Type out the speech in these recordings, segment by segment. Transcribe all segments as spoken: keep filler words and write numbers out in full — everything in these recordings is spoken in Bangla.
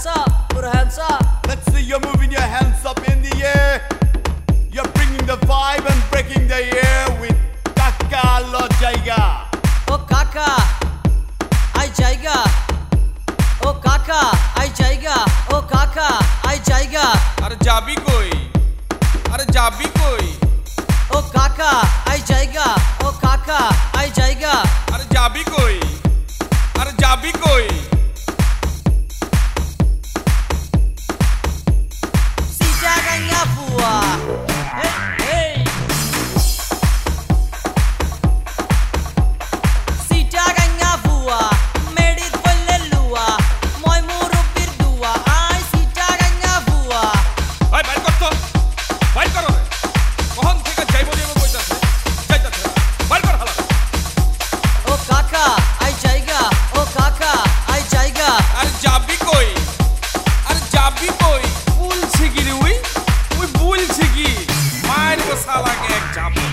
hands up, put your hands up. Let's see you moving your hands up in the air. You're bringing the vibe and breaking the air with Kaka Lo Jaiga. Oh Kaka, I Jaiga. Oh Kaka, I Jaiga. Oh Kaka, I Jaiga. अरे जाबी कोई अरे जाबी कोई Oh Kaka, I Jaiga. Oh Kaka, I Jaiga. अरे जाबी कोई अरे जाबी कोई Si jaganya bua. Hey, hey. Si jaganya bua. Medit bolle lua. Moi murubir dua. Ai si jaganya bua. ভাই বাইর কর তো বাইর কর রে কখন থেকে যাইবো যাইবো কইতাছে যাইতাছে বাইর কর হালা Oh Kaka, I Jaiga. Oh Kaka, I Jaiga. अरे जाबी कोई अरे जाबी कोई भूल छिगी रे उई उई भूल छिगी मार को साला के एक जाबी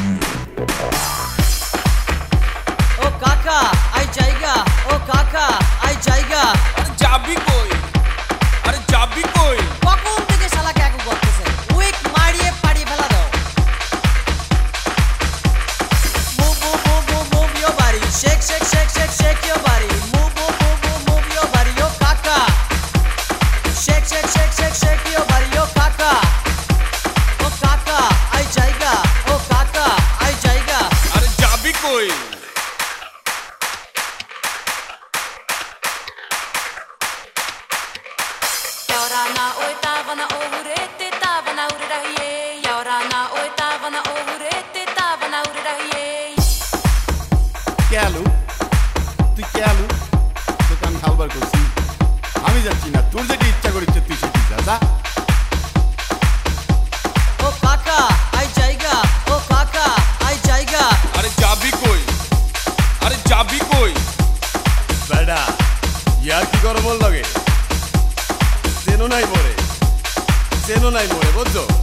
Oh Kaka, I Jaiga. Oh Kaka, I Jaiga. अरे जाबी कोई अरे जाबी कोई কখন থেকে শালাকে একু করতেছে উইক মারিয়ে পাড়িয়ে ফেলা দাও Move, move, move, move, move your body. Shake, shake, shake, shake, shake your body. Move, move, move, move, move your body. Yo Kaka. Shake, shake, shake, shake, shake your body. Yo Kaka. Oh Kaka, I Jaiga. Oh Kaka, I Jaiga. अरे जाबी कोई Yaurana oi tavana ohurete tavana urirahiye Yaurana oi tavana ohurete tavana urirahiye কে আলু তুই কে আলু তোকে আমি হালবার করছি আমি যাচ্ছি না তোর যেটা ইচ্ছা করিচ্ছে তুই সেটি যা যা Oh Kaka, I Jaiga. Oh Kaka, I Jaiga. अरे जाबी कोई अरे जाबी कोई বেডা ইয়ার কি গরম লাগে চেনো নাই মোরে চেনো নাই মোরে বুঝছো